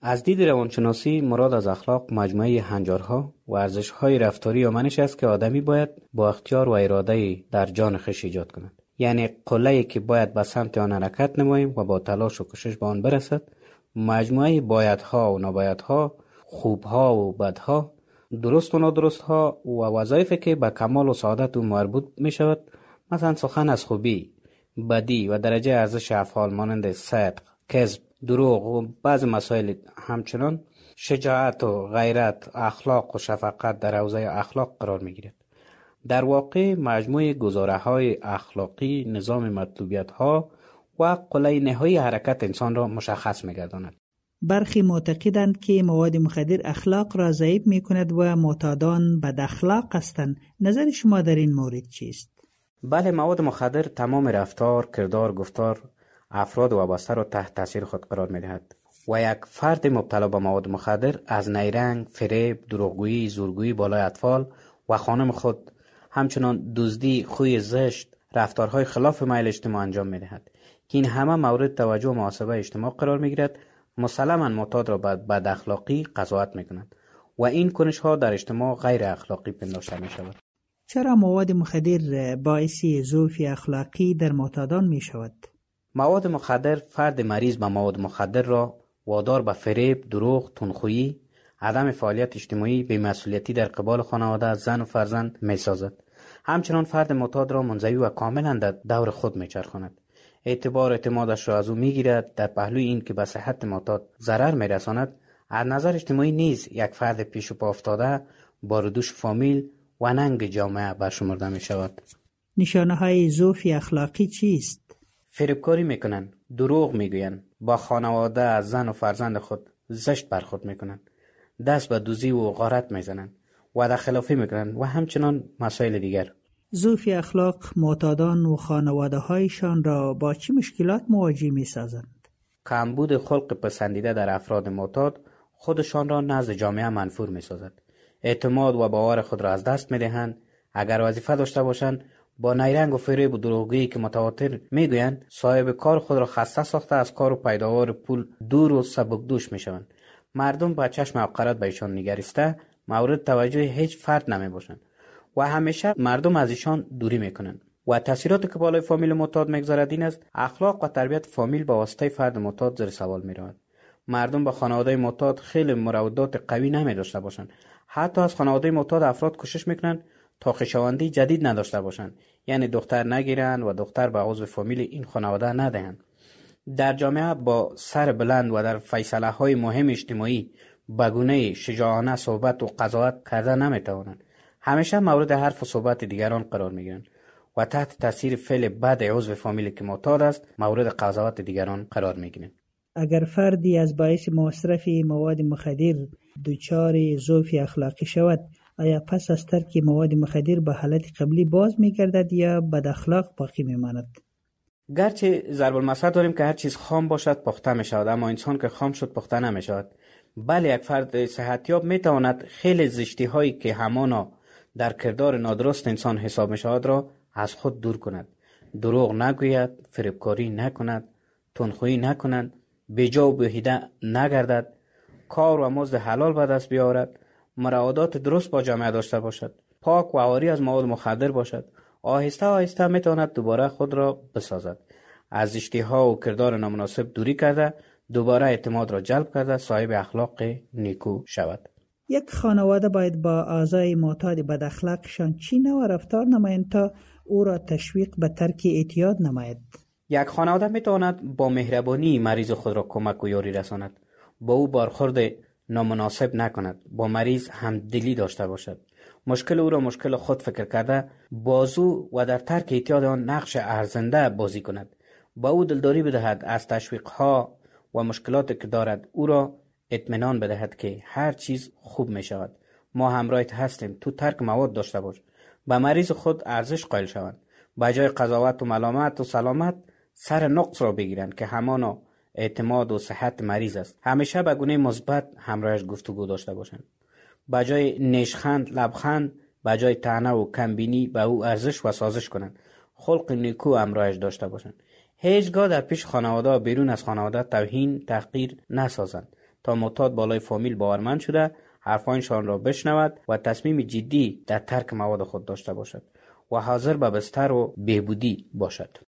از دید روانشناسی مراد از اخلاق مجموعه هنجارها و ارزش‌های رفتاری یا منش است که آدمی باید با اختیار و اراده در جان خویش ایجاد کند. یعنی قله‌ای که باید به سمت آن حرکت نماییم و با تلاش و کوشش به آن برسد. مجموعه بایدها و نبایدها، خوبها و بدها، درست و نادرستها و وظایفی که به کمال و سعادت او مربوط می شود، مثلا سخن از خوبی، بدی و درجه ارزش افعال مانند صدق، کذب، دروغ و بعض مسائل، همچنان شجاعت و غیرت، اخلاق و شفقت در حوزه اخلاق قرار می گیرد. در واقع مجموعه گزاره‌های اخلاقی نظام مطلوبیت‌ها و قله نهایی حرکت انسان را مشخص می‌گرداند. برخی معتقدند که مواد مخدر اخلاق را ضعیف می‌کند و معتادان بد اخلاق هستند. نظر شما در این مورد چیست؟ بله، مواد مخدر تمام رفتار، کردار، گفتار افراد وابسته را تحت تاثیر خود قرار می‌دهد و یک فرد مبتلا به مواد مخدر از نیرنگ، فریب، دروغگویی، زورگویی بالای اطفال و خانم خود، همچنان دزدی، خوی زشت، رفتارهای خلاف میل اجتماع انجام می‌دهد که این همه مورد توجه و محاسبه اجتماع قرار می‌گیرد. مسلماً معتاد را به بد اخلاقی قضاوت می‌کنند و این کنش‌ها در اجتماع غیر اخلاقی پنداشته می‌شود. چرا مواد مخدر باعث ضعف اخلاقی در معتادان می‌شود؟ مواد مخدر فرد مریض به مواد مخدر را وادار به فریب، دروغ، تندخویی، عدم فعالیت اجتماعی، بی‌مسئولیتی در قبال خانواده، زن و فرزند می‌سازد. همچنان فرد معتاد را منزوی و کاملا در دور خود می‌چرخاند. اعتمادش را از او می‌گیرد. در پهلوی این که به صحت معتاد ضرر می‌رساند، از نظر اجتماعی نیز یک فرد پیش پا افتاده، بارودوش فامیل و ننگ جامعه برشمرده می‌شود. نشانه‌های ضعف اخلاقی چیست؟ فریبکاری می‌کنند، دروغ می‌گویند، با خانواده، زن و فرزند خود زشت برخورد می‌کنند، دست به دزدی و غارت می‌زنند، وعده خلافی می‌کنند و همچنان مسائل دیگر. ضعف اخلاق معتادان و خانواده‌هایشان را با چه مشکلات مواجه می‌سازند؟ کمبود خلق پسندیده در افراد معتاد خودشان را نزد جامعه منفور می‌سازد. اعتماد و باور خود را از دست می‌دهند. اگر وظیفه داشته باشند، با نیرنگ و فریب و دروغگویی که متواتر میگویند صاحب کار خود را خسته ساخته از کار و پیداوار پول دور و سبکدوش میشوند. مردم با چشم حقارت به ایشان نگریسته مورد توجه هیچ فرد نمیباشند و همیشه مردم از ایشان دوری میکنند. و تاثیراتی که بالای فامیل معتاد میگذارد این است: اخلاق و تربیت فامیل با واسطه فرد معتاد زیر سوال میرود. مردم با خانواده معتاد خیلی مروادات قوی نمیداشته باشند. حتی از خانواده معتاد افراد کوشش میکنند تا خویشاوندی جدید نداشته باشند، یعنی دختر نگیرند و دختر به عضو فامیل این خانواده ندهند. در جامعه با سر بلند و در فیصله های مهم اجتماعی بگونه شجاعانه صحبت و قضاوت کرده نمیتوانند. همیشه مورد حرف و صحبت دیگران قرار میگیرند و تحت تاثیر فعل بد عضو فامیل که معتاد است مورد قضاوت دیگران قرار میگیرند. اگر فردی از باعث مصرف مواد مخدر دچار ضعف اخلاقی شود، آیا پس از ترک مواد مخدر به حالت قبلی باز میگردد یا بد اخلاق باقی میماند؟ گرچه ضرب المثل داریم که هر چیز خام باشد پخته می شود، اما انسان که خام شد پخته نمی شود. بله، یک فرد صحتیاب می تواند خیلی زشتی هایی که همانا در کردار نادرست انسان حساب می شود را از خود دور کند. دروغ نگوید، فریبکاری نکند، تندخویی نکند، بیجا و بیهوده نگردد، کار و مزد حلال به دست بیاورد، مراودات درست با جامعه داشته باشد، پاک و عاری از مواد مخدر باشد. آهسته آهسته میتواند دوباره خود را بسازد. از زشتی‌ها و کردار نامناسب دوری کرده، دوباره اعتماد را جلب کرده، صاحب اخلاق نیکو شود. یک خانواده باید با اعضای معتاد بد اخلاقشان چی نوع رفتار نمایند تا او را تشویق به ترک اعتیاد نماید؟ یک خانواده میتواند با مهربانی مریض خود را کمک و یاری رساند، با او برخورد نامناسب نکند، با مریض همدلی داشته باشد، مشکل او را مشکل خود فکر کرده بازو و در ترک اعتیاد آن نقش ارزنده بازی کند، با او دلداری بدهد، از تشویقها و مشکلاتی که دارد او را اطمینان بدهد که هر چیز خوب می شود، ما همراهت هستیم، تو ترک مواد داشته باش. به مریض خود ارزش قائل شوند، به جای قضاوت و ملامت و سلامت سر نقص را بگیرند که همانا اعتماد و صحت مریض است. همیشه به گونه مثبت همراهش گفتگو داشته باشند. به جای نیشخند، لبخند، به جای طعنه و کمبینی به او ارزش و سازش کنند. خلق نیکو همراهش داشته باشند. هیچگاه در پیش خانواده و بیرون از خانواده توهین، تحقیر نسازند. تا معتاد بالای فامیل باورمند شده حرفانشان را بشنود و تصمیم جدی در ترک مواد خود داشته باشد و حاضر به بستر و بهبودی باشد.